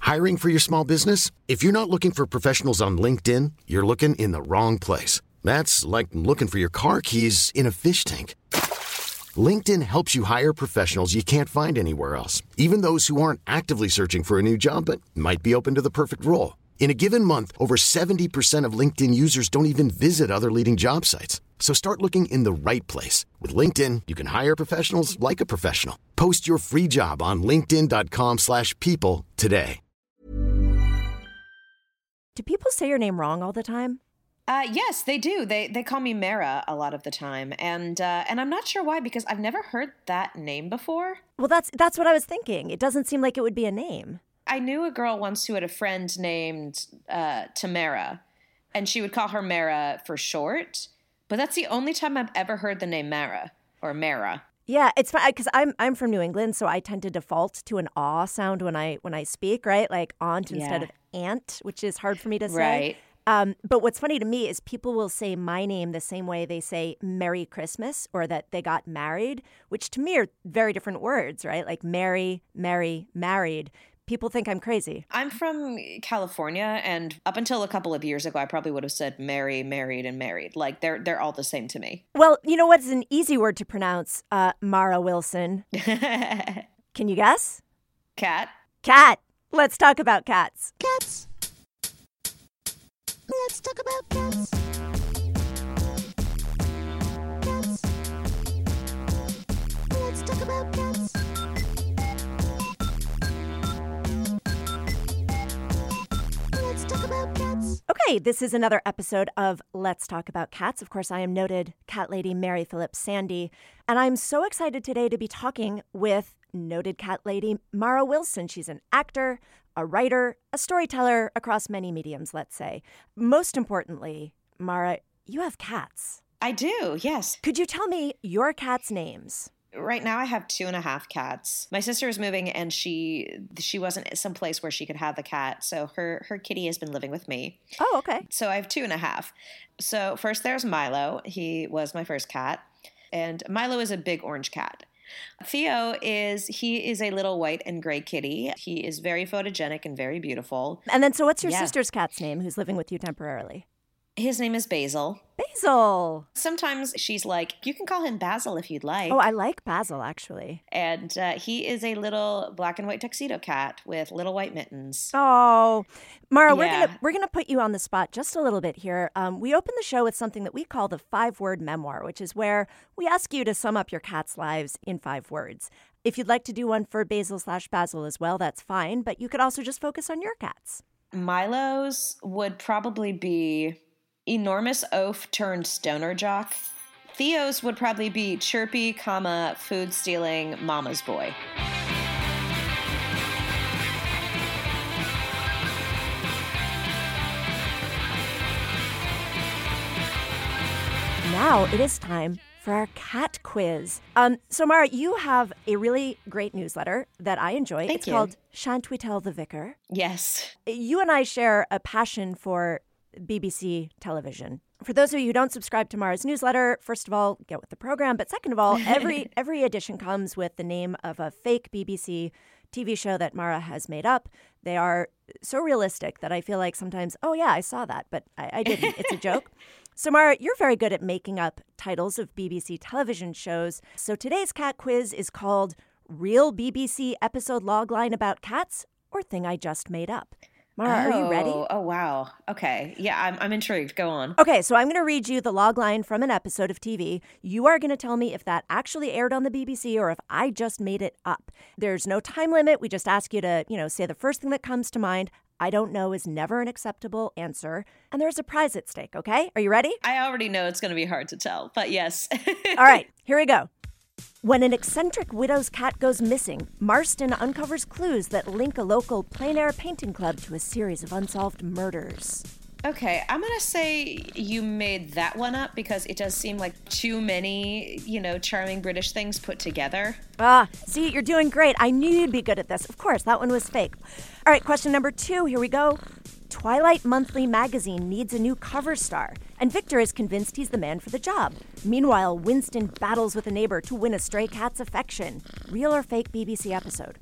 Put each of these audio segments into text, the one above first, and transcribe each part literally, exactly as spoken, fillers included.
Hiring for your small business? If you're not looking for professionals on LinkedIn, you're looking in the wrong place. That's like looking for your car keys in a fish tank. LinkedIn helps you hire professionals you can't find anywhere else, even those who aren't actively searching for a new job but might be open to the perfect role. In a given month, over seventy percent of LinkedIn users don't even visit other leading job sites. So start looking in the right place. With LinkedIn, you can hire professionals like a professional. Post your free job on linkedin.com slash people today. Do people say your name wrong all the time? Uh, yes, they do. They they call me Mara a lot of the time, and uh, and I'm not sure why, because I've never heard that name before. Well, that's that's what I was thinking. It doesn't seem like it would be a name. I knew a girl once who had a friend named uh, Tamara, and she would call her Mara for short. But that's the only time I've ever heard the name Mara or Mara. Yeah, it's fine because I'm I'm from New England, so I tend to default to an aw sound when I when I speak, right? Like aunt Yeah. instead of aunt, which is hard for me to say. Right. Um, but what's funny to me is people will say my name the same way they say Merry Christmas or that they got married, which to me are very different words, right? Like Mary, Mary, married. People think I'm crazy. I'm from California, and up until a couple of years ago, I probably would have said Mary, married, and married. Like they're they're all the same to me. Well, you know what's an easy word to pronounce? Uh, Mara Wilson. Can you guess? Cat. Cat. Let's talk about cats. Cats. Let's talk about cats. Cats. Let's talk about cats. Let's talk about cats. Okay, this is another episode of Let's Talk About Cats. Of course, I am noted cat lady Mary Phillips Sandy, and I'm so excited today to be talking with noted cat lady Mara Wilson. She's an actor, a writer, a storyteller across many mediums, let's say. Most importantly, Mara, you have cats. I do, yes. Could you tell me your cats' names? Right now I have two and a half cats. My sister is moving, and she she wasn't someplace where she could have the cat, so her, her kitty has been living with me. Oh, okay. So I have two and a half. So first there's Milo. He was my first cat, and Milo is a big orange cat. Theo is, he is a little white and gray kitty. He is very photogenic and very beautiful. And then so what's your Yeah. sister's cat's name who's living with you temporarily? His name is Basil. Basil. Sometimes she's like, you can call him Basil if you'd like. Oh, I like Basil, actually. And uh, he is a little black and white tuxedo cat with little white mittens. Oh, Mara, we're Yeah. gonna we're gonna put you on the spot just a little bit here. Um, we open the show with something that we call the five-word memoir, which is where we ask you to sum up your cat's lives in five words. If you'd like to do one for Basil slash Basil as well, that's fine. But you could also just focus on your cats. Milo's would probably be enormous oaf turned stoner jock. Theo's would probably be chirpy, comma, food stealing mama's boy. Now it is time for our cat quiz. Um, so Mara, you have a really great newsletter that I enjoy. Thank it's you. called Shan't We Tell the Vicar? Yes. You and I share a passion for B B C television. For those of you who don't subscribe to Mara's newsletter, first of all, get with the program. But second of all, every every edition comes with the name of a fake B B C T V show that Mara has made up. They are so realistic that I feel like sometimes, oh yeah, I saw that, but I, I didn't. It's a joke. So Mara, you're very good at making up titles of B B C television shows. So today's cat quiz is called Real B B C Episode Logline About Cats or Thing I Just Made Up. Mara, oh, are you ready? Oh, wow. Okay. Yeah, I'm, I'm intrigued. Go on. Okay, so I'm going to read you the log line from an episode of T V. You are going to tell me if that actually aired on the B B C or if I just made it up. There's no time limit. We just ask you to, you know, say the first thing that comes to mind. I don't know is never an acceptable answer. And there's a prize at stake, okay? Are you ready? I already know it's going to be hard to tell, but yes. All right, here we go. When an eccentric widow's cat goes missing, Marston uncovers clues that link a local plein air painting club to a series of unsolved murders. Okay, I'm going to say you made that one up because it does seem like too many, you know, charming British things put together. Ah, see, you're doing great. I knew you'd be good at this. Of course, that one was fake. All right, question number two. Here we go. Twilight Monthly magazine needs a new cover star, and Victor is convinced he's the man for the job. Meanwhile, Winston battles with a neighbor to win a stray cat's affection. Real or fake B B C episode?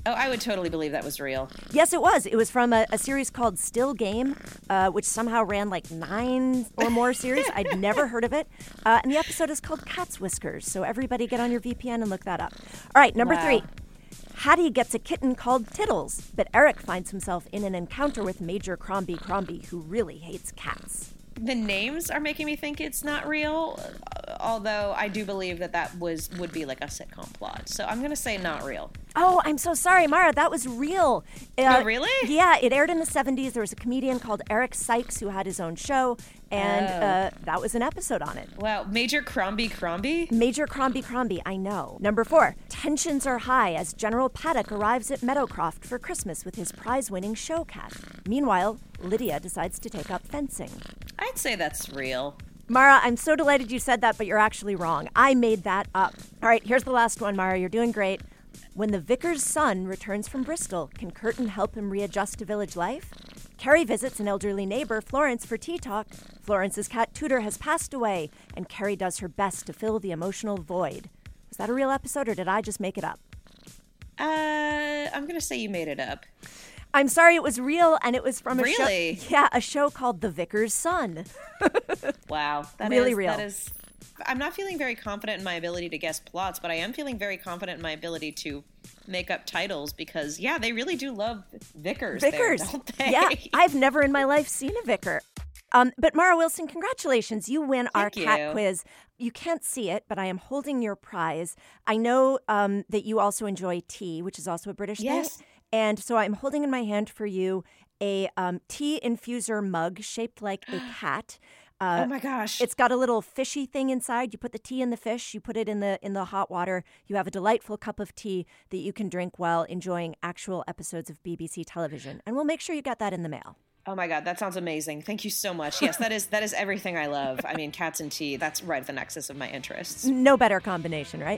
Oh, I would totally believe that was real. Yes, it was. It was from a, a series called Still Game, uh, which somehow ran like nine or more series. I'd never heard of it. Uh, and the episode is called Cat's Whiskers. So everybody get on your V P N and look that up. All right, number Wow. three. Hattie gets a kitten called Tittles, but Eric finds himself in an encounter with Major Crombie Crombie, who really hates cats. The names are making me think it's not real, uh, although I do believe that that was would be like a sitcom plot. So I'm going to say not real. Oh, I'm so sorry, Mara. That was real. Uh, Oh, really? Yeah, it aired in the seventies. There was a comedian called Eric Sykes who had his own show, and Oh. uh, that was an episode on it. Wow, Major Crombie Crombie? Major Crombie Crombie, I know. Number four, tensions are high as General Paddock arrives at Meadowcroft for Christmas with his prize-winning show cat. Meanwhile, Lydia decides to take up fencing. I'd say that's real. Mara, I'm so delighted you said that, but you're actually wrong. I made that up. All right, here's the last one, Mara. You're doing great. When the vicar's son returns from Bristol, can Curtin help him readjust to village life? Carrie visits an elderly neighbor, Florence, for tea talk. Florence's cat Tudor has passed away, and Carrie does her best to fill the emotional void. Was that a real episode, or did I just make it up? Uh, I'm going to say you made it up. I'm sorry, it was real, and it was from a Really? show. Yeah, a show called The Vicar's Son. Wow. That Really is- real. That is. I'm not feeling very confident in my ability to guess plots, but I am feeling very confident in my ability to make up titles because, yeah, they really do love vicars. Vicars. There, don't they? Yeah, I've never in my life seen a vicar. Um, but Mara Wilson, congratulations. You win our Thank cat you. quiz. You can't see it, but I am holding your prize. I know um, that you also enjoy tea, which is also a British Yes. thing. And so I'm holding in my hand for you a um, tea infuser mug shaped like a cat. Uh, Oh my gosh. It's got a little fishy thing inside. You put the tea in the fish. You put it in the in the hot water. You have a delightful cup of tea that you can drink while enjoying actual episodes of B B C television. And we'll make sure you get that in the mail. Oh my God, that sounds amazing. Thank you so much. Yes, that is that is everything I love. I mean, cats and tea, that's right at the nexus of my interests. No better combination, right?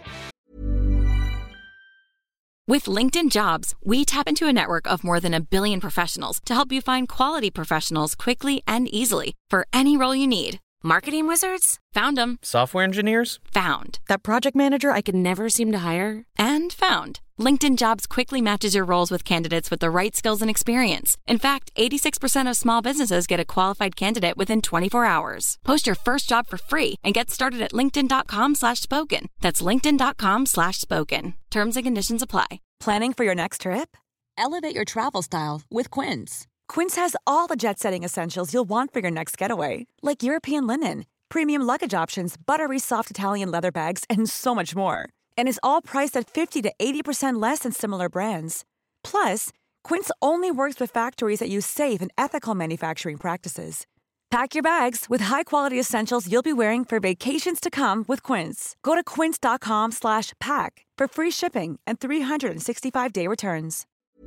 With LinkedIn Jobs, we tap into a network of more than a billion professionals to help you find quality professionals quickly and easily for any role you need. Marketing wizards? Found them. Software engineers? Found. That project manager I could never seem to hire? And found. LinkedIn Jobs quickly matches your roles with candidates with the right skills and experience. In fact, eighty-six percent of small businesses get a qualified candidate within twenty-four hours. Post your first job for free and get started at linkedin.com slash spoken. That's linkedin.com slash spoken. Terms and conditions apply. Planning for your next trip? Elevate your travel style with Quince. Quince has all the jet-setting essentials you'll want for your next getaway, like European linen, premium luggage options, buttery soft Italian leather bags, and so much more. And is all priced at fifty to eighty percent less than similar brands. Plus, Quince only works with factories that use safe and ethical manufacturing practices. Pack your bags with high-quality essentials you'll be wearing for vacations to come with Quince. Go to quince.com slash pack for free shipping and three hundred sixty-five day returns.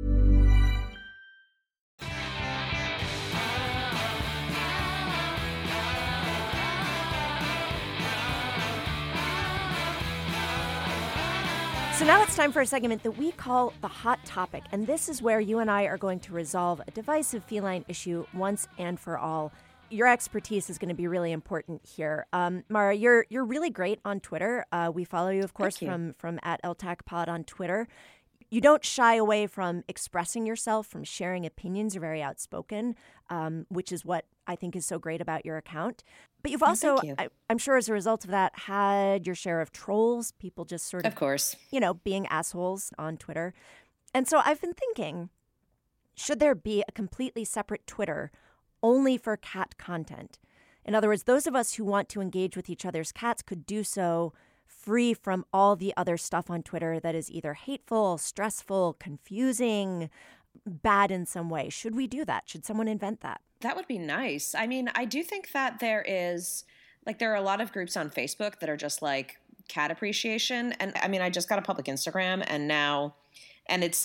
So now it's time for a segment that we call the Hot Topic. And this is where you and I are going to resolve a divisive feline issue once and for all. Your expertise is going to be really important here. Um, Mara, you're you're really great on Twitter. Uh, we follow you, of course, you. from, from at L T A C Pod on Twitter. You don't shy away from expressing yourself, from sharing opinions. You're very outspoken, um, which is what I think is so great about your account. But you've also, thank you. I, I'm sure as a result of that, had your share of trolls, people just sort of, Of course. you know, being assholes on Twitter. And so I've been thinking, should there be a completely separate Twitter only for cat content? In other words, those of us who want to engage with each other's cats could do so free from all the other stuff on Twitter that is either hateful, stressful, confusing, bad in some way. Should we do that? Should someone invent that? That would be nice. I mean, I do think that there is, like, there are a lot of groups on Facebook that are just like cat appreciation. And I mean, I just got a public Instagram and now, and it's, it's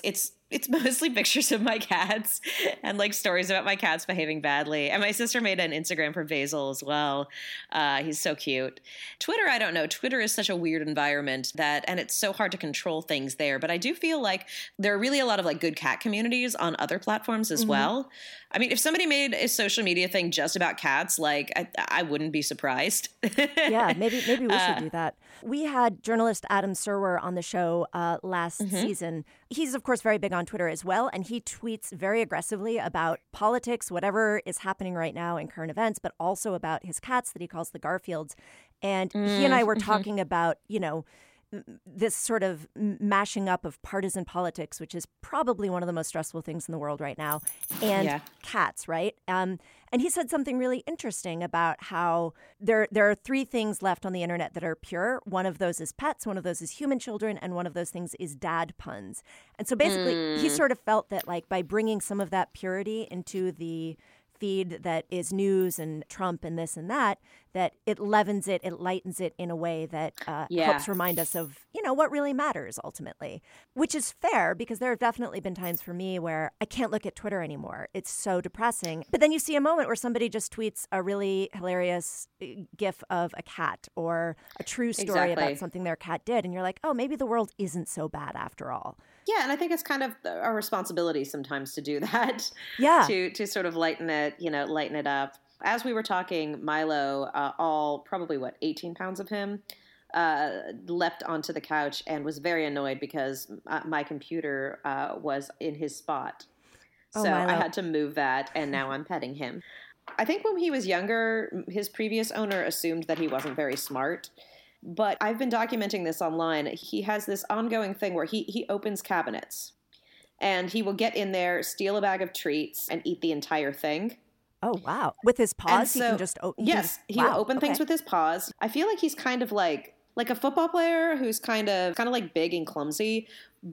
It's mostly pictures of my cats and like stories about my cats behaving badly. And my sister made an Instagram for Basil as well. Uh, he's so cute. Twitter, I don't know. Twitter is such a weird environment that, and it's so hard to control things there. But I do feel like there are really a lot of like good cat communities on other platforms as mm-hmm. well. I mean, if somebody made a social media thing just about cats, like I, I wouldn't be surprised. Yeah, maybe maybe we should uh, do that. We had journalist Adam Serwer on the show uh, last mm-hmm. season. He's, of course, very big on Twitter as well, and he tweets very aggressively about politics, whatever is happening right now in current events, but also about his cats that he calls the Garfields. And mm-hmm. he and I were talking about, you know, this sort of mashing up of partisan politics, which is probably one of the most stressful things in the world right now, and yeah. cats, right? Um, and he said something really interesting about how there there are three things left on the internet that are pure. One of those is pets, one of those is human children, and one of those things is dad puns. And so basically, mm. he sort of felt that like by bringing some of that purity into the feed that is news and Trump and this and that, that it leavens it, it lightens it in a way that uh, yeah. helps remind us of, you know, what really matters ultimately, which is fair because there have definitely been times for me where I can't look at Twitter anymore. It's so depressing. But then you see a moment where somebody just tweets a really hilarious gif of a cat or a true story exactly. about something their cat did. And you're like, oh, maybe the world isn't so bad after all. Yeah, and I think it's kind of our responsibility sometimes to do that. Yeah. to to sort of lighten it, you know, lighten it up. As we were talking, Milo, uh, all probably, what, eighteen pounds of him, uh, leapt onto the couch and was very annoyed because uh, my computer uh, was in his spot. Oh, so Milo. I had to move that, and now I'm petting him. I think when he was younger, his previous owner assumed that he wasn't very smart. But I've been documenting this online. He has this ongoing thing where he, he opens cabinets. And he will get in there, steal a bag of treats, and eat the entire thing. Oh, wow. With his paws, so, he can just open. Yes, he wow. will open okay. things with his paws. I feel like he's kind of like like a football player who's kind of kind of like big and clumsy,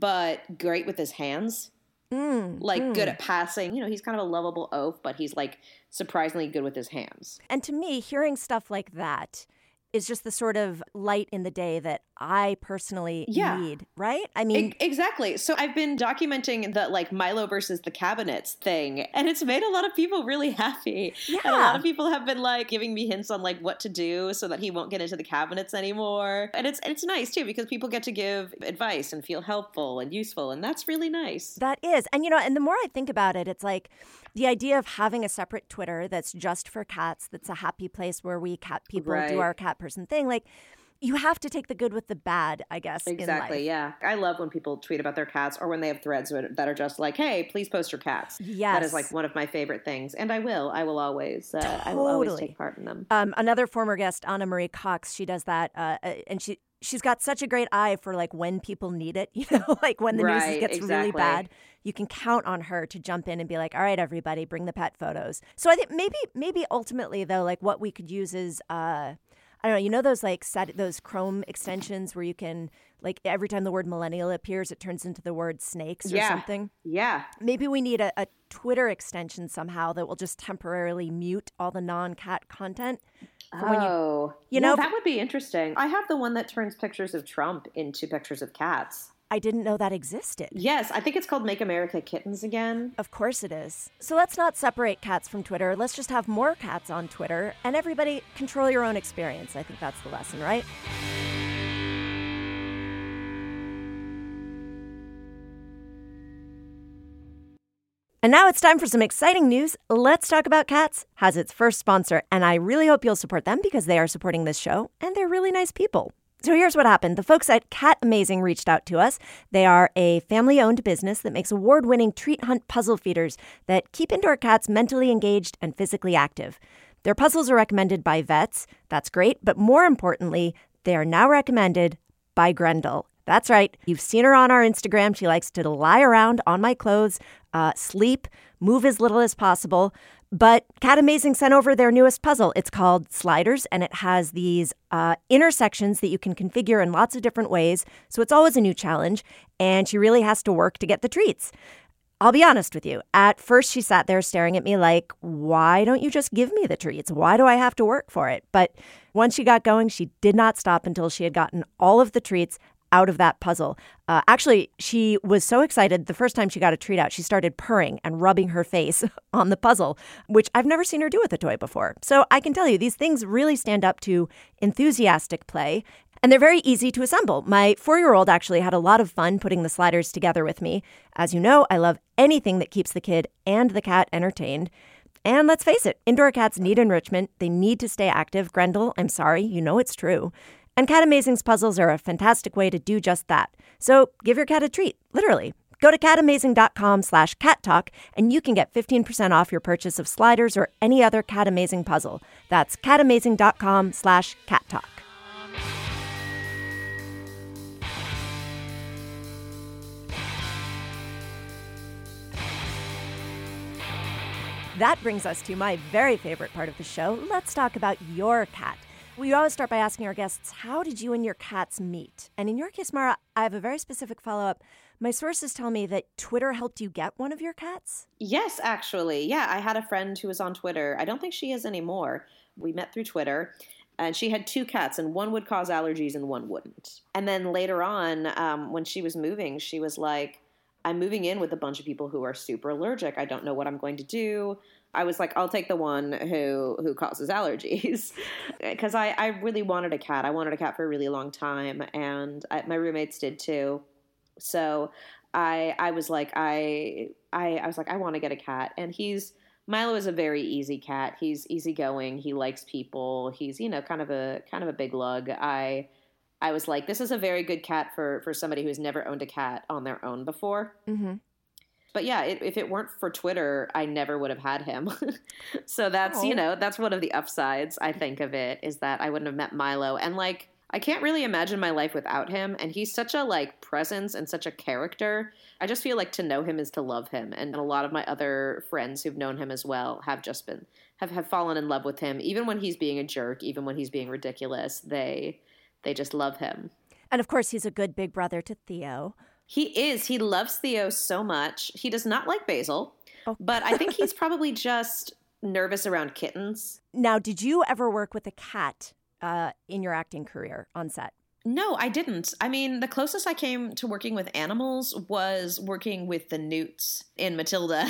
but great with his hands. Mm, like mm. good at passing. You know, he's kind of a lovable oaf, but he's like surprisingly good with his hands. And to me, hearing stuff like that is just the sort of light in the day that I personally yeah. need, right? I mean... E- exactly. So I've been documenting the like Milo versus the cabinets thing, and it's made a lot of people really happy. Yeah. And a lot of people have been like giving me hints on like what to do so that he won't get into the cabinets anymore. And it's it's nice too because people get to give advice and feel helpful and useful, and that's really nice. That is. And you know, and the more I think about it, it's like the idea of having a separate Twitter that's just for cats, that's a happy place where we cat people right. do our cat person thing. Like, you have to take the good with the bad, I guess, Exactly, in life. yeah. I love when people tweet about their cats or when they have threads that are just like, hey, please post your cats. Yes. That is like one of my favorite things. And I will. I will always. Uh, totally. I will always take part in them. Um, another former guest, Anna Marie Cox, she does that. Uh, and she, she's got such a great eye for like when people need it, you know, like when the right, news gets exactly. really bad. You can count on her to jump in and be like, all right, everybody, bring the pet photos. So I think maybe maybe ultimately, though, like what we could use is, uh, I don't know, you know those like set, those Chrome extensions where you can, like every time the word millennial appears, it turns into the word snakes or yeah. something? Yeah. Maybe we need a, a Twitter extension somehow that will just temporarily mute all the non-cat content. Oh, you, you yeah, know, that would be interesting. I have the one that turns pictures of Trump into pictures of cats. I didn't know that existed. Yes, I think it's called Make America Kittens Again. Of course it is. So let's not separate cats from Twitter. Let's just have more cats on Twitter, and everybody control your own experience. I think that's the lesson, right? And now it's time for some exciting news. Let's Talk About Cats has its first sponsor, and I really hope you'll support them because they are supporting this show, and they're really nice people. So here's what happened. The folks at Cat Amazing reached out to us. They are a family-owned business that makes award-winning treat hunt puzzle feeders that keep indoor cats mentally engaged and physically active. Their puzzles are recommended by vets. That's great. But more importantly, they are now recommended by Grendel. That's right. You've seen her on our Instagram. She likes to lie around on my clothes, uh, sleep, move as little as possible. But Cat Amazing sent over their newest puzzle. It's called Sliders, and it has these uh, intersections that you can configure in lots of different ways. So it's always a new challenge, and she really has to work to get the treats. I'll be honest with you. At first, she sat there staring at me like, why don't you just give me the treats? Why do I have to work for it? But once she got going, she did not stop until she had gotten all of the treats out of that puzzle. Uh, actually, she was so excited the first time she got a treat out, she started purring and rubbing her face on the puzzle, which I've never seen her do with a toy before. So I can tell you, these things really stand up to enthusiastic play. And they're very easy to assemble. My four-year-old actually had a lot of fun putting the sliders together with me. As you know, I love anything that keeps the kid and the cat entertained. And let's face it, indoor cats need enrichment. They need to stay active. Grendel, I'm sorry, you know it's true. And Cat Amazing's puzzles are a fantastic way to do just that. So give your cat a treat, literally. Go to catamazing.com slash cat talk and you can get fifteen percent off your purchase of sliders or any other Cat Amazing puzzle. That's catamazing.com slash cat talk. That brings us to my very favorite part of the show. Let's talk about your cat. We always start by asking our guests, how did you and your cats meet? And in your case, Mara, I have a very specific follow-up. My sources tell me that Twitter helped you get one of your cats? Yes, actually. Yeah, I had a friend who was on Twitter. I don't think she is anymore. We met through Twitter, and she had two cats, and one would cause allergies and one wouldn't. And then later on, um, when she was moving, she was like, I'm moving in with a bunch of people who are super allergic. I don't know what I'm going to do. I was like, I'll take the one who who causes allergies, because I, I really wanted a cat. I wanted a cat for a really long time, and I, my roommates did too. So I I was like, I I, I was like, I want to get a cat. And he's Milo is a very easy cat. He's easygoing. He likes people. He's, you know, kind of a kind of a big lug. I I was like, this is a very good cat for for somebody who's never owned a cat on their own before. Mm-hmm. But yeah, it, if it weren't for Twitter, I never would have had him. So that's, oh. you know, that's one of the upsides, I think, of it, is that I wouldn't have met Milo. And like, I can't really imagine my life without him. And he's such a like presence and such a character. I just feel like to know him is to love him. And a lot of my other friends who've known him as well have just been, have, have fallen in love with him. Even when he's being a jerk, even when he's being ridiculous, they, they just love him. And of course, he's a good big brother to Theo. He is. He loves Theo so much. He does not like Basil, oh. but I think he's probably just nervous around kittens. Now, did you ever work with a cat uh, in your acting career on set? No, I didn't. I mean, the closest I came to working with animals was working with the newts in Matilda.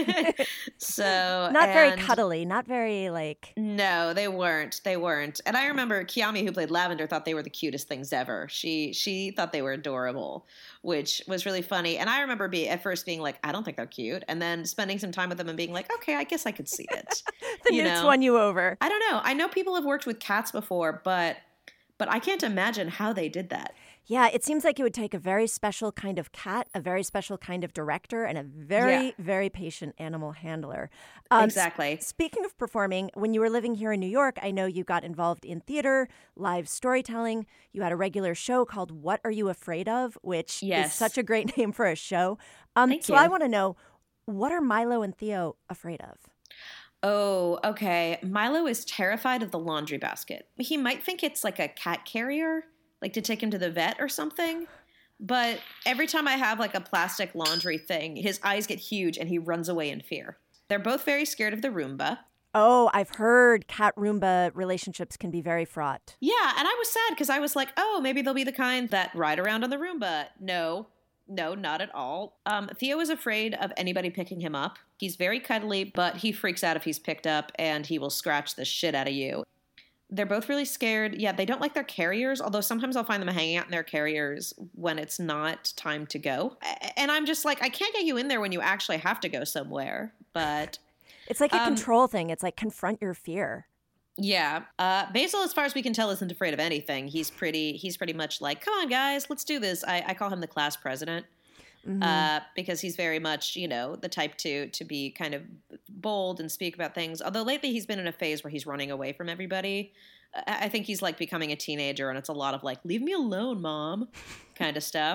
So not and, very cuddly, not very like. No, they weren't. They weren't. And I remember Kiami, who played Lavender, thought they were the cutest things ever. She she thought they were adorable, which was really funny. And I remember be at first being like, I don't think they're cute, and then spending some time with them and being like, okay, I guess I could see it. The you newts know? Won you over. I don't know. I know people have worked with cats before, but. But I can't imagine how they did that. Yeah, it seems like it would take a very special kind of cat, a very special kind of director, and a very, yeah. very patient animal handler. Um, exactly. S- speaking of performing, when you were living here in New York, I know you got involved in theater, live storytelling. You had a regular show called What Are You Afraid Of?, which yes. is such a great name for a show. Um, Thank so you. I want to know, what are Milo and Theo afraid of? Oh, okay. Milo is terrified of the laundry basket. He might think it's like a cat carrier, like to take him to the vet or something. But every time I have like a plastic laundry thing, his eyes get huge and he runs away in fear. They're both very scared of the Roomba. Oh, I've heard cat-Roomba relationships can be very fraught. Yeah, and I was sad because I was like, oh, maybe they'll be the kind that ride around on the Roomba. No. No, not at all. Um, Theo is afraid of anybody picking him up. He's very cuddly, but he freaks out if he's picked up, and he will scratch the shit out of you. They're both really scared. Yeah, they don't like their carriers, although sometimes I'll find them hanging out in their carriers when it's not time to go. And I'm just like, I can't get you in there when you actually have to go somewhere. But it's like a um, control thing. It's like confront your fear. Yeah. Uh, Basil, as far as we can tell, isn't afraid of anything. He's pretty he's pretty much like, come on, guys, let's do this. I, I call him the class president mm-hmm. uh, because he's very much, you know, the type to to be kind of bold and speak about things. Although lately he's been in a phase where he's running away from everybody. I, I think he's like becoming a teenager, and it's a lot of like, leave me alone, mom, kind of stuff.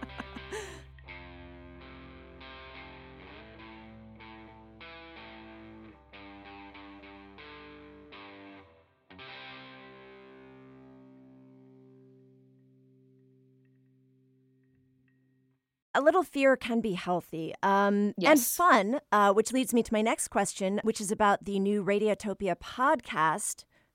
A little fear can be healthy um, yes. and fun, uh, which leads me to my next question, which is about the new Radiotopia podcast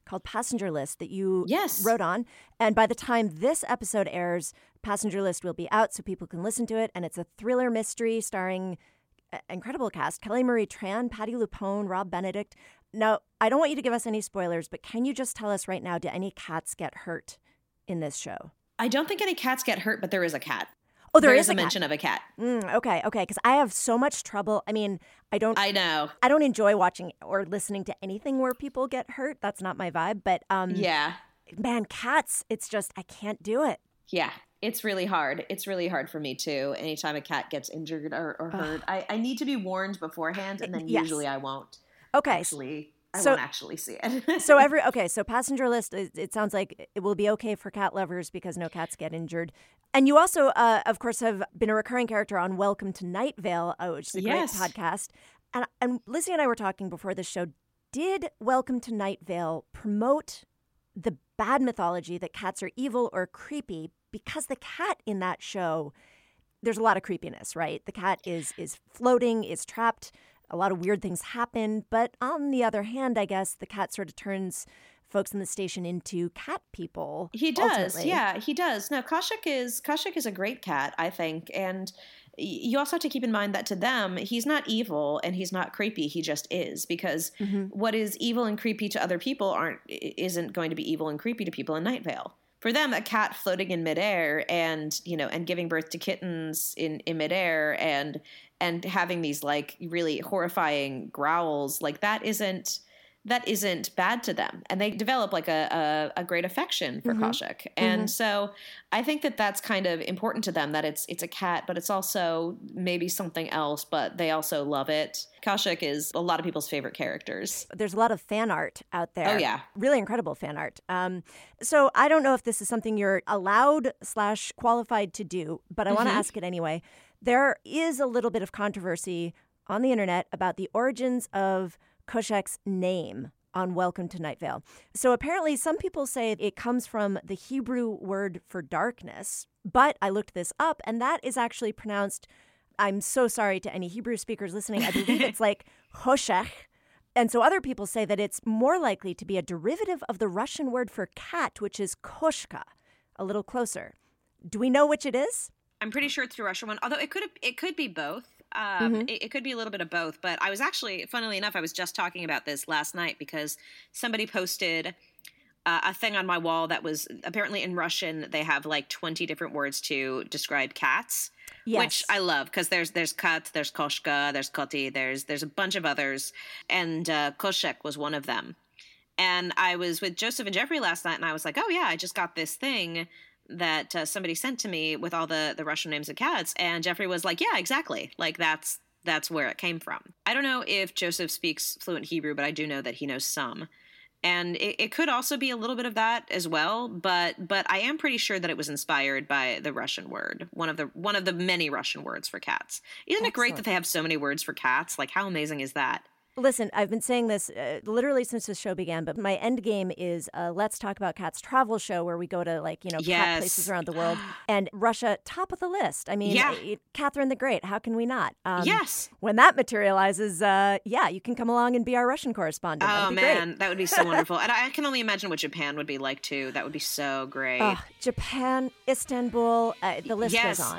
called Passenger List that you yes. wrote on. And by the time this episode airs, Passenger List will be out so people can listen to it. And it's a thriller mystery starring an incredible cast: Kelly Marie Tran, Patti LuPone, Rob Benedict. Now, I don't want you to give us any spoilers, but can you just tell us right now, do any cats get hurt in this show? I don't think any cats get hurt, but there is a cat. Oh, there, there is, is a, a mention of a cat. Mm, okay, okay, because I have so much trouble. I mean, I don't. I know. I don't enjoy watching or listening to anything where people get hurt. That's not my vibe. But um, yeah, man, cats. It's just I can't do it. Yeah, it's really hard. It's really hard for me too. Anytime a cat gets injured or, or hurt, I, I need to be warned beforehand, and then yes. usually I won't. Okay. Actually, I so, won't actually see it. so every okay, so Passenger List. It, it sounds like it will be okay for cat lovers because no cats get injured. And you also, uh, of course, have been a recurring character on Welcome to Night Vale, uh, which is a yes. great podcast. And, and Lizzie and I were talking before the show. Did Welcome to Night Vale promote the bad mythology that cats are evil or creepy? Because the cat in that show, there's a lot of creepiness, right? The cat is is floating, is trapped. A lot of weird things happen. But on the other hand, I guess the cat sort of turns folks in the station into cat people. He does, ultimately. yeah, he does. Now, Kaushik is Kaushik is a great cat, I think, and you also have to keep in mind that to them, he's not evil and he's not creepy. He just is, because mm-hmm. what is evil and creepy to other people aren't isn't going to be evil and creepy to people in Night Vale. For them, a cat floating in midair and you know and giving birth to kittens in, in midair and and having these like really horrifying growls, like that isn't. that isn't bad to them. And they develop like a, a, a great affection for mm-hmm. Kaushik. And mm-hmm. so I think that that's kind of important to them, that it's it's a cat, but it's also maybe something else, but they also love it. Kaushik is a lot of people's favorite characters. There's a lot of fan art out there. Oh, yeah. Really incredible fan art. Um, so I don't know if this is something you're allowed slash qualified to do, but I mm-hmm. want to ask it anyway. There is a little bit of controversy on the internet about the origins of Kaushik's name on Welcome to Night Vale. So apparently some people say it comes from the Hebrew word for darkness, but I looked this up and that is actually pronounced, I'm so sorry to any Hebrew speakers listening, I believe it's like Hoshech. And so other people say that it's more likely to be a derivative of the Russian word for cat, which is koshka, a little closer. Do we know which it is? I'm pretty sure it's the Russian one, although it could it could be both. Um, mm-hmm. it, it could be a little bit of both, but I was actually, funnily enough, I was just talking about this last night because somebody posted uh, a thing on my wall that was apparently in Russian. They have like twenty different words to describe cats, yes. which I love because there's there's kat, there's koshka, there's koti, there's there's a bunch of others, and uh, Kaushik was one of them. And I was with Joseph and Jeffrey last night, and I was like, oh yeah, I just got this thing that uh, somebody sent to me with all the, the Russian names of cats. And Jeffrey was like, yeah, exactly. Like that's, that's where it came from. I don't know if Joseph speaks fluent Hebrew, but I do know that he knows some. And it, it could also be a little bit of that as well. But, but I am pretty sure that it was inspired by the Russian word, one of the, one of the many Russian words for cats. Isn't Excellent. It great that they have so many words for cats? Like how amazing is that? Listen, I've been saying this uh, literally since the show began, but my end game is a Let's Talk About Cats travel show where we go to, like, you know, yes. cat places around the world. And Russia, top of the list. I mean, yeah. uh, Catherine the Great, how can we not? Um, yes. When that materializes, uh, yeah, you can come along and be our Russian correspondent. Oh, be man, great. That would be so wonderful. And I can only imagine what Japan would be like, too. That would be so great. Uh, Japan, Istanbul, uh, the list yes. goes on.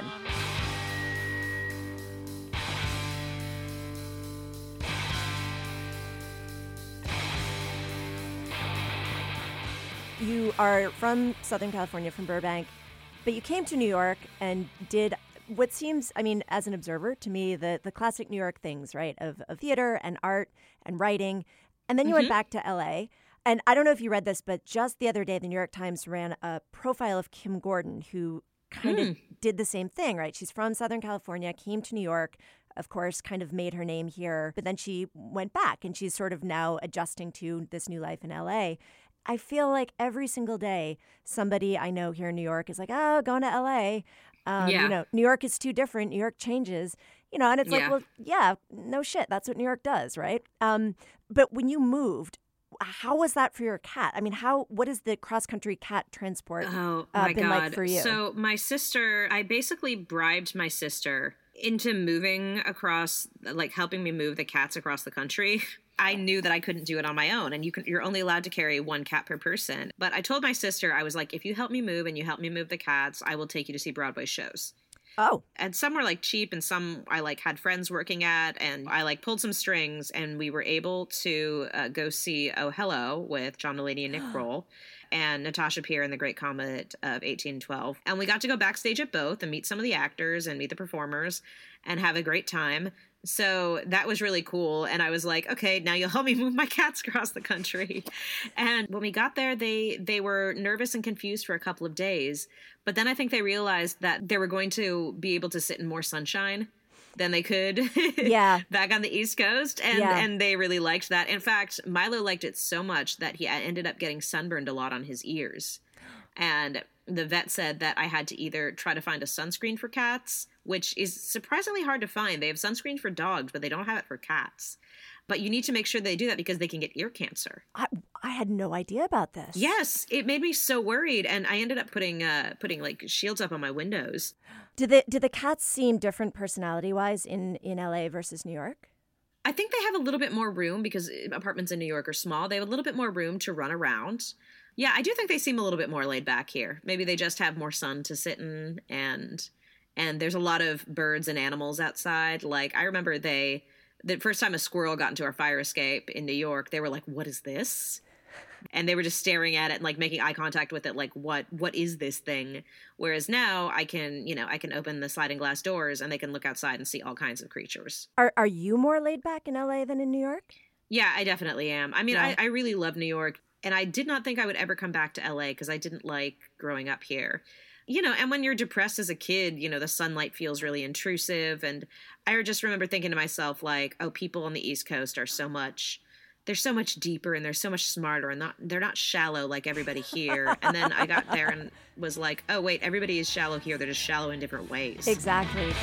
You are from Southern California, from Burbank, but you came to New York and did what seems, I mean, as an observer, to me, the, the classic New York things, right, of, of theater and art and writing. And then you mm-hmm. went back to L A. And I don't know if you read this, but just the other day, the New York Times ran a profile of Kim Gordon, who kind mm. of did the same thing, right? She's from Southern California, came to New York, of course, kind of made her name here. But then she went back and she's sort of now adjusting to this new life in L A. I feel like every single day, somebody I know here in New York is like, oh, going to L A. Um, yeah. You know, New York is too different. New York changes. You know, and it's yeah. like, well, yeah, no shit. That's what New York does, right? Um, but when you moved, how was that for your cat? I mean, how? What is the cross-country cat transport oh, uh, my been God. like for you? So my sister, I basically bribed my sister into moving across, like helping me move the cats across the country. I knew that I couldn't do it on my own, and you can, you're only allowed to carry one cat per person. But I told my sister, I was like, if you help me move and you help me move the cats, I will take you to see Broadway shows. Oh. And some were like cheap, and some I like had friends working at, and I like pulled some strings, and we were able to uh, go see Oh Hello with John Mulaney and Nick Kroll and Natasha Pierre in The Great Comet of eighteen twelve. And we got to go backstage at both and meet some of the actors and meet the performers and have a great time. So that was really cool. And I was like, okay, now you'll help me move my cats across the country. And when we got there, they they were nervous and confused for a couple of days. But then I think they realized that they were going to be able to sit in more sunshine than they could yeah. back on the East Coast. And, yeah. and they really liked that. In fact, Milo liked it so much that he ended up getting sunburned a lot on his ears. And the vet said that I had to either try to find a sunscreen for cats, which is surprisingly hard to find. They have sunscreen for dogs, but they don't have it for cats. But you need to make sure they do that because they can get ear cancer. I, I had no idea about this. Yes, it made me so worried, and I ended up putting uh, putting like shields up on my windows. Did the did the cats seem different personality-wise in, in L A versus New York? I think they have a little bit more room because apartments in New York are small. They have a little bit more room to run around. Yeah, I do think they seem a little bit more laid back here. Maybe they just have more sun to sit in, and and there's a lot of birds and animals outside. Like I remember they. The first time a squirrel got into our fire escape in New York, they were like, what is this? And they were just staring at it and like making eye contact with it. Like, what, what is this thing? Whereas now I can, you know, I can open the sliding glass doors and they can look outside and see all kinds of creatures. Are are you more laid back in L A than in New York? Yeah, I definitely am. I mean, Yeah. I, I really love New York, and I did not think I would ever come back to L A because I didn't like growing up here. You know, and when you're depressed as a kid, you know, the sunlight feels really intrusive. And I just remember thinking to myself, like, oh, people on the East Coast are so much, they're so much deeper and they're so much smarter and not, they're not shallow like everybody here. And then I got there and was like, oh, wait, everybody is shallow here. They're just shallow in different ways. Exactly.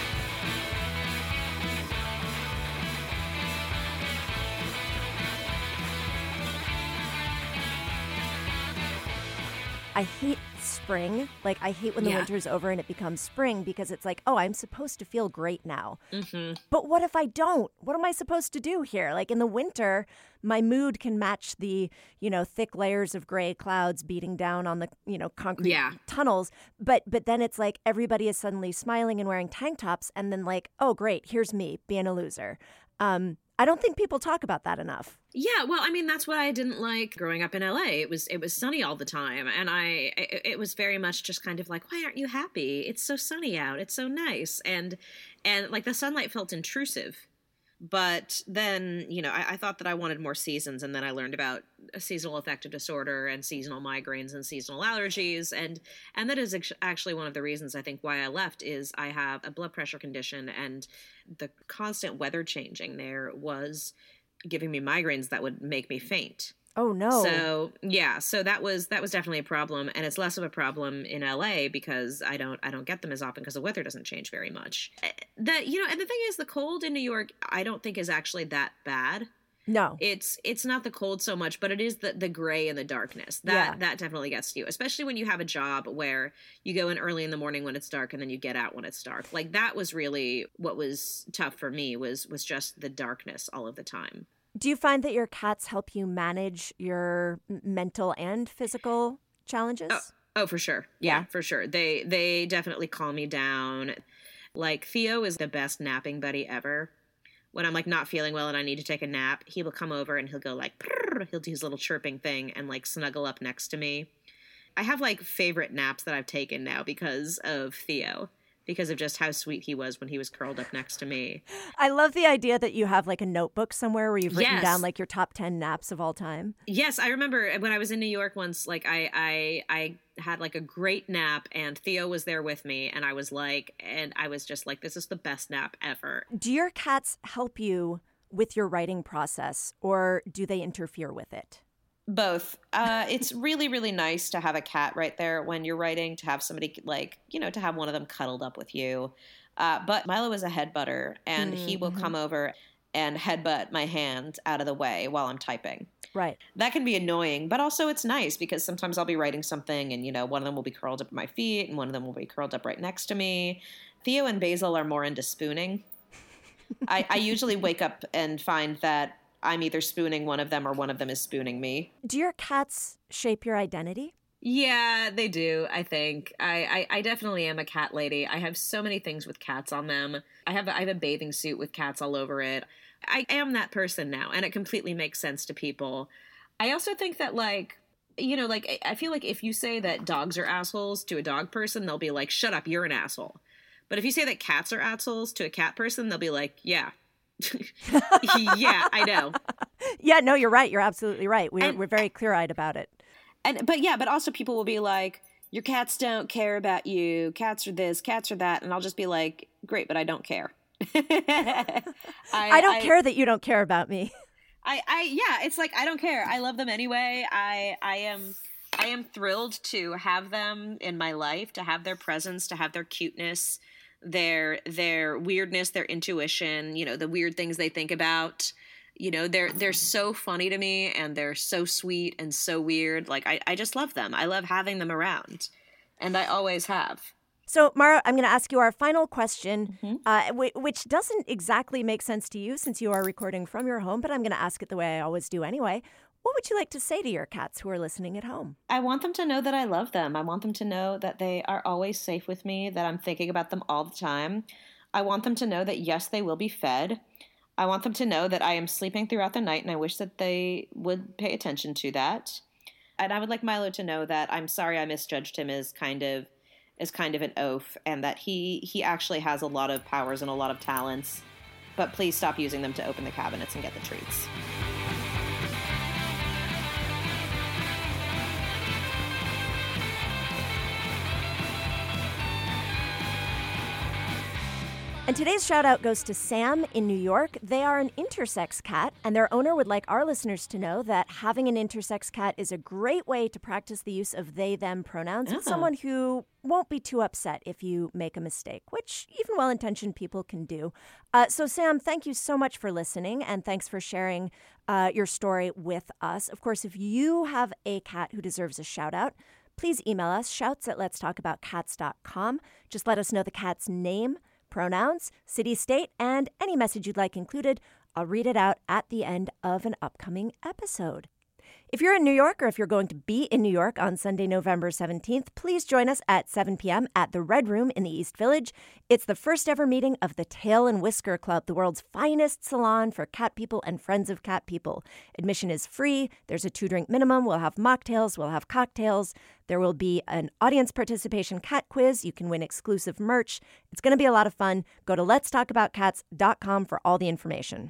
I hate spring. Like, I hate when the Yeah. winter's over and it becomes spring because it's like, oh, I'm supposed to feel great now. Mm-hmm. But what if I don't? What am I supposed to do here? Like, in the winter, my mood can match the, you know, thick layers of gray clouds beating down on the, you know, concrete Yeah. tunnels. But but then it's like everybody is suddenly smiling and wearing tank tops. And then like, oh, great, here's me being a loser. Um, I don't think people talk about that enough. Yeah, well, I mean, that's what I didn't like growing up in L A. It was it was sunny all the time, and I it, it was very much just kind of like, why aren't you happy? It's so sunny out. It's so nice, and and like the sunlight felt intrusive. But then, you know, I, I thought that I wanted more seasons, and then I learned about a seasonal affective disorder and seasonal migraines and seasonal allergies, and and that is ex- actually one of the reasons I think why I left is I have a blood pressure condition, and the constant weather changing there was giving me migraines that would make me faint. Oh no. So yeah, so that was that was definitely a problem, and it's less of a problem in L A because I don't I don't get them as often because the weather doesn't change very much. That you know, and the thing is, the cold in New York I don't think is actually that bad. No. It's it's not the cold so much, but it is the the gray and the darkness. That Yeah. that definitely gets to you, especially when you have a job where you go in early in the morning when it's dark and then you get out when it's dark. Like that was really what was tough for me was was just the darkness all of the time. Do you find that your cats help you manage your m- mental and physical challenges? Oh, oh, for sure. Yeah, for sure. They they definitely calm me down. Like Theo is the best napping buddy ever. When I'm like not feeling well and I need to take a nap, he will come over and he'll go like, prrr, he'll do his little chirping thing and like snuggle up next to me. I have like favorite naps that I've taken now because of Theo. Because of just how sweet he was when he was curled up next to me. I love the idea that you have like a notebook somewhere where you've written Yes. down like your top ten naps of all time. Yes, I remember when I was in New York once, like I, I, I had like a great nap and Theo was there with me and I was like, and I was just like, this is the best nap ever. Do your cats help you with your writing process or do they interfere with it? Both. Uh, it's really, really nice to have a cat right there when you're writing, to have somebody like, you know, to have one of them cuddled up with you. Uh, but Milo is a headbutter, and mm-hmm. he will come over and headbutt my hand out of the way while I'm typing. Right. That can be annoying, but also it's nice because sometimes I'll be writing something and, you know, one of them will be curled up at my feet and one of them will be curled up right next to me. Theo and Basil are more into spooning. I, I usually wake up and find that I'm either spooning one of them or one of them is spooning me. Do your cats shape your identity? Yeah, they do, I think. I, I, I definitely am a cat lady. I have so many things with cats on them. I have a, I have a bathing suit with cats all over it. I am that person now, and it completely makes sense to people. I also think that, like, you know, like, I feel like if you say that dogs are assholes to a dog person, they'll be like, shut up, you're an asshole. But if you say that cats are assholes to a cat person, they'll be like, yeah. Yeah, I know. Yeah, no, you're right. You're absolutely right. We're, And- we're very clear-eyed about it. And but yeah, but also people will be like, your cats don't care about you. Cats are this, cats are that. And I'll just be like, great, but I don't care. I, I don't I, care that you don't care about me. I, I, yeah, it's like, I don't care. I love them anyway. I, I am, I am thrilled to have them in my life, to have their presence, to have their cuteness, their, their weirdness, their intuition, you know, the weird things they think about. You know, they're they're so funny to me, and they're so sweet and so weird. Like, I, I just love them. I love having them around, and I always have. So, Mara, I'm going to ask you our final question, Mm-hmm. uh, w- which doesn't exactly make sense to you since you are recording from your home, but I'm going to ask it the way I always do anyway. What would you like to say to your cats who are listening at home? I want them to know that I love them. I want them to know that they are always safe with me, that I'm thinking about them all the time. I want them to know that, yes, they will be fed. I want them to know that I am sleeping throughout the night, and I wish that they would pay attention to that. And I would like Milo to know that I'm sorry I misjudged him as kind of as kind of an oaf, and that he he actually has a lot of powers and a lot of talents. But please stop using them to open the cabinets and get the treats. And today's shout out goes to Sam in New York. They are an intersex cat, and their owner would like our listeners to know that having an intersex cat is a great way to practice the use of they, them pronouns with Oh. someone who won't be too upset if you make a mistake, which even well-intentioned people can do. Uh, so, Sam, thank you so much for listening, and thanks for sharing uh, your story with us. Of course, if you have a cat who deserves a shout out, please email us, shouts at lets talk about cats dot com. Just let us know the cat's name, pronouns, city, state, and any message you'd like included. I'll read it out at the end of an upcoming episode. If you're in New York, or if you're going to be in New York on Sunday, November seventeenth, please join us at seven p.m. at the Red Room in the East Village. It's the first ever meeting of the Tail and Whisker Club, the world's finest salon for cat people and friends of cat people. Admission is free. There's a two-drink minimum. We'll have mocktails. We'll have cocktails. There will be an audience participation cat quiz. You can win exclusive merch. It's going to be a lot of fun. Go to lets talk about cats dot com for all the information.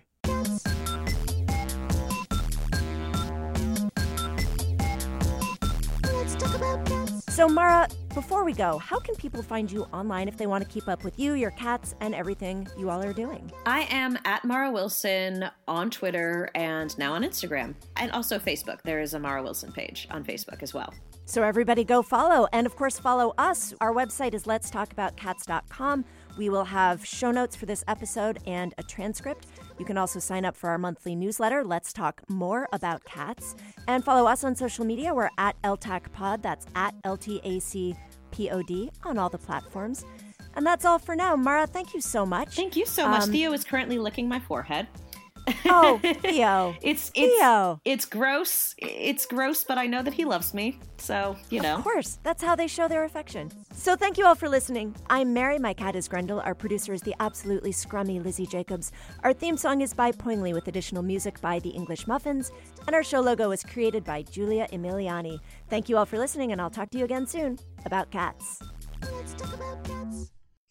Let's talk about cats. So, Mara, before we go, how can people find you online if they want to keep up with you, your cats, and everything you all are doing? I am at Mara Wilson on Twitter and now on Instagram, and also Facebook. There is a Mara Wilson page on Facebook as well. So everybody go follow. And of course, follow us. Our website is lets talk about cats dot com. We will have show notes for this episode and a transcript. You can also sign up for our monthly newsletter, Let's Talk More About Cats. And follow us on social media. We're at L T A C Pod. That's at L T A C P O D on all the platforms. And that's all for now. Mara, thank you so much. Thank you so much. Um, Theo is currently licking my forehead. Oh, Theo. It's it's Theo. it's gross. It's gross, but I know that he loves me. So, you know. Of course. That's how they show their affection. So thank you all for listening. I'm Mary. My cat is Grendel. Our producer is the absolutely scrummy Lizzie Jacobs. Our theme song is by Poingley with additional music by The English Muffins. And our show logo was created by Julia Emiliani. Thank you all for listening, and I'll talk to you again soon about cats. Let's talk about cats.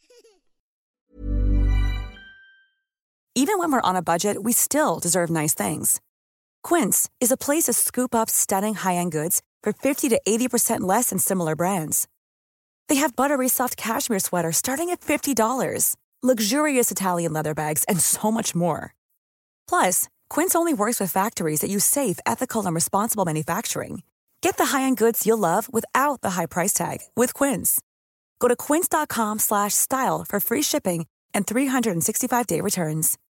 Even when we're on a budget, we still deserve nice things. Quince is a place to scoop up stunning high-end goods for fifty to eighty percent less than similar brands. They have buttery soft cashmere sweaters starting at fifty dollars, luxurious Italian leather bags, and so much more. Plus, Quince only works with factories that use safe, ethical, and responsible manufacturing. Get the high-end goods you'll love without the high price tag with Quince. Go to quince dot com slash style for free shipping and three sixty-five day returns.